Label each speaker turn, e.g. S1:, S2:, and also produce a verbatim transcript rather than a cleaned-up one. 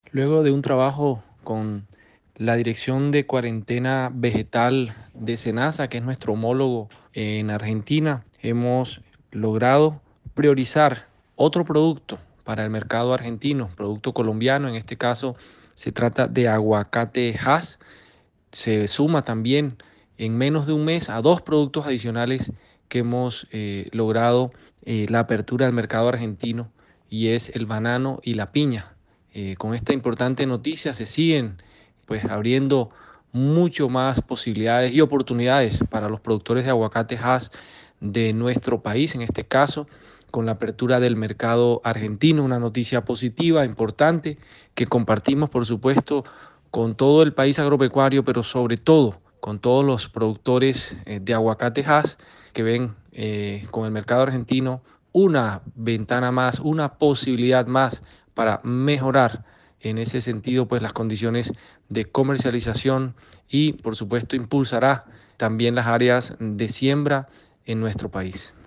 S1: Luego de un trabajo con la Dirección de Cuarentena Vegetal de SENASA, que es nuestro homólogo en Argentina, hemos logrado priorizar otro producto para el mercado argentino, producto colombiano. En este caso se trata de aguacate Hass. Se suma también en menos de un mes a dos productos adicionales que hemos eh, logrado eh, la apertura del mercado argentino, y es el banano y la piña. Eh, con esta importante noticia se siguen pues abriendo mucho más posibilidades y oportunidades para los productores de aguacate Hass de nuestro país, en este caso con la apertura del mercado argentino, una noticia positiva, importante, que compartimos por supuesto con todo el país agropecuario, pero sobre todo con todos los productores eh, de aguacate Hass, que ven eh, con el mercado argentino una ventana más, una posibilidad más para mejorar en ese sentido pues las condiciones de comercialización, y por supuesto impulsará también las áreas de siembra en nuestro país.